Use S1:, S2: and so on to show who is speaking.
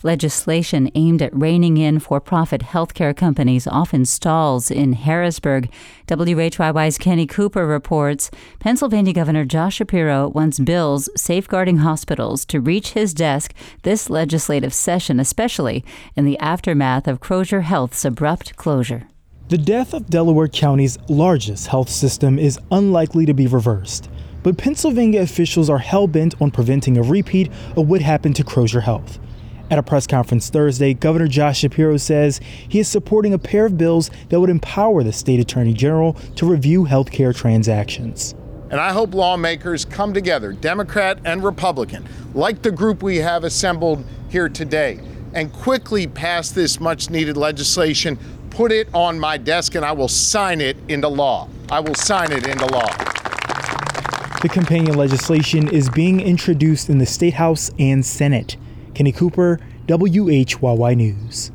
S1: Legislation aimed at reining in for-profit healthcare companies often stalls in Harrisburg. WHYY's Kenny Cooper reports Pennsylvania Governor Josh Shapiro wants bills safeguarding hospitals to reach his desk this legislative session, especially in the aftermath of Crozer Health's abrupt closure.
S2: The death of Delaware County's largest health system is unlikely to be reversed, but Pennsylvania officials are hell-bent on preventing a repeat of what happened to Crozer Health. At a press conference Thursday, Governor Josh Shapiro says he is supporting a pair of bills that would empower the state attorney general to review healthcare transactions.
S3: And I hope lawmakers come together, Democrat and Republican, like the group we have assembled here today, and quickly pass this much-needed legislation, put it on my desk, and I will sign it into law. I will sign it into law.
S2: The companion legislation is being introduced in the State House and Senate. Kenny Cooper, WHYY News.